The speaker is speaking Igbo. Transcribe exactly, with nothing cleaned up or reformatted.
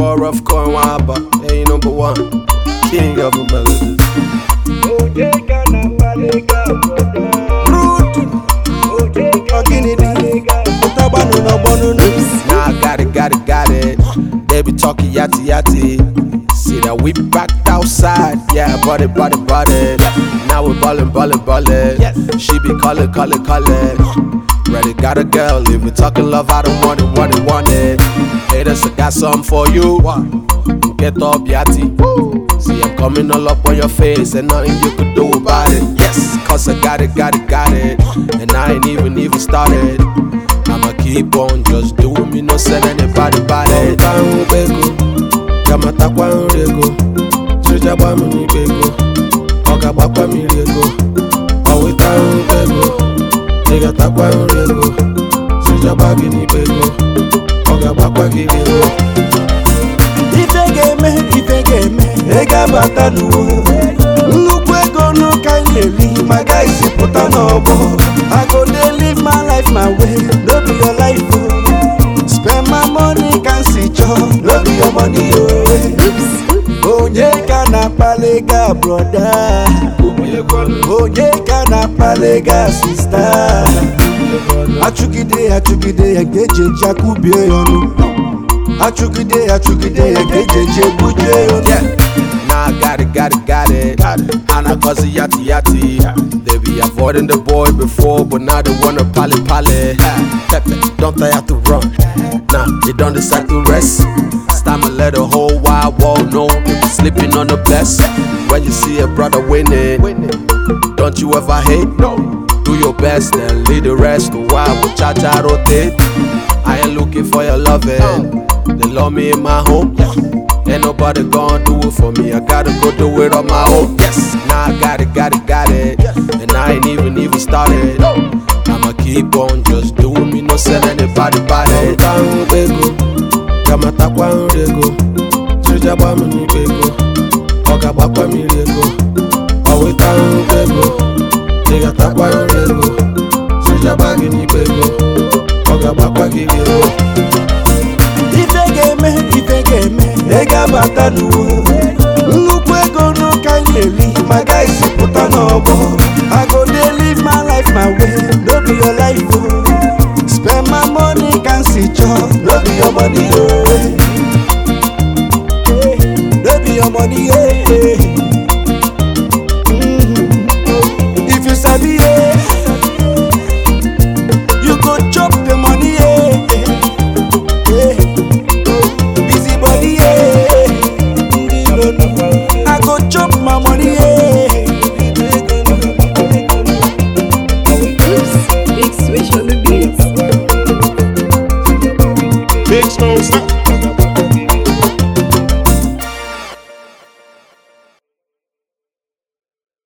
core of coin waba. Hey, number one, king of a melody. Nah, I got it, got it, got it. They be talking yatty yatty. See that we backed outside, yeah, body, body, body. Now we ballin', ballin', ballin'. She be callin', callin', callin'. Ready, got a girl. If we talking love, I don't want it, want it, want it. Haters, I got something for you. Get up, yatty. See, I'm coming all up on your face, and nothing you could do about it. Yes, cause I got it, got it, got it. And I ain't even, even started. I'ma keep on just doing me, no send anybody about it. Kamata kwa nrego, Chija ba muni bego, Oga bakwa mi rego, Awita nrego, Nigga takwa nrego, Chija ba gini bego, Oga bakwa gigero. Ife game, ife game, Ega bata nuwo, Nnukwu ego no kind lady, my guys put an obo. I go dey live my life my way, no be your life oh. Spend my money, can't see job, no be your money oh. Onye kana palega brother, Onye kana palega sister. Achugide, achugide, egeje jakubie yonu. Achugide, achugide, egeje buje yonu. Nah, I got it, got it, got it. And I cause it yatty yatty. They be avoiding the boy before, but now they wanna pally pally. Pepe, don't I have to run? Nah, they don't decide to rest. It's time to let the whole wide world know they be sleeping on the bless. When you see a brother winning, don't you ever hate? No. Do your best and lead the rest. Why would cha-cha rotate? I ain't looking for your loving. They love me in my home. Ain't nobody gonna do it for me. I gotta go do it on my own. Yes, now I got it, got it, got it. And I ain't even, even started. I'ma keep on just doing me, no send anybody about it. Kamata kwa nrego, Chija ba muni bego, Oga bakwa mi rego, Awita nrego, Nigga takwa nrego, Chija ba gini bego, Oga bakwa gigero. Ife game, ife game, Ega bata nuwo, Nnukwu ego no kind lady, my guys put an obo.